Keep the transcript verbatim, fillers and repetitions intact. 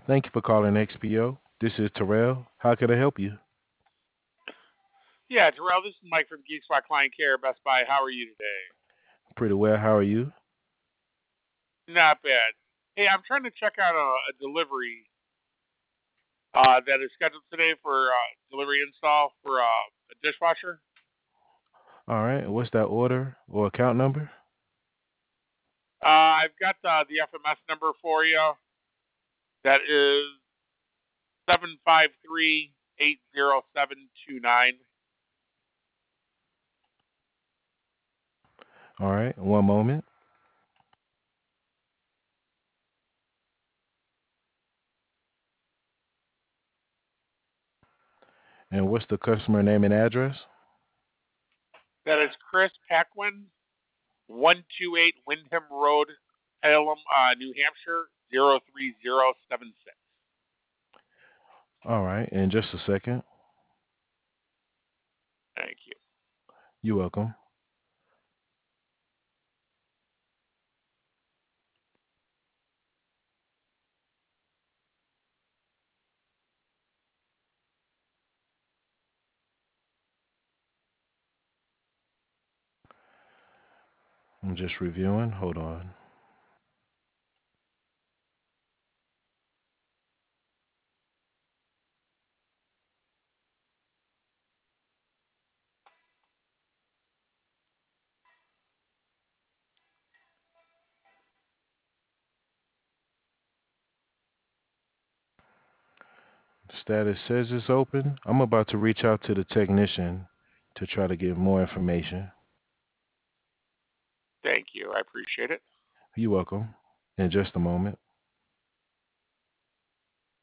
Thank you for calling X P O. This is Terrell. How can I help you? Yeah, Terrell, this is Mike from Geek Squad Client Care, Best Buy. How are you today? Pretty well. How are you? Not bad. Hey, I'm trying to check out a, a delivery uh, that is scheduled today for uh, delivery install for uh, a dishwasher. All right. What's that order or account number? Uh, I've got uh, the F M S number for you. That is seven five three eight zero seven two nine. All right. One moment. And what's the customer name and address? That is Chris Paquin, one two eight Windham Road, Pelham, uh, New Hampshire, zero three zero seven six. All right. In just a second. Thank you. You're welcome. I'm just reviewing. Hold on. Status says it's open. I'm about to reach out to the technician to try to get more information. Thank you. I appreciate it. You're welcome. In just a moment.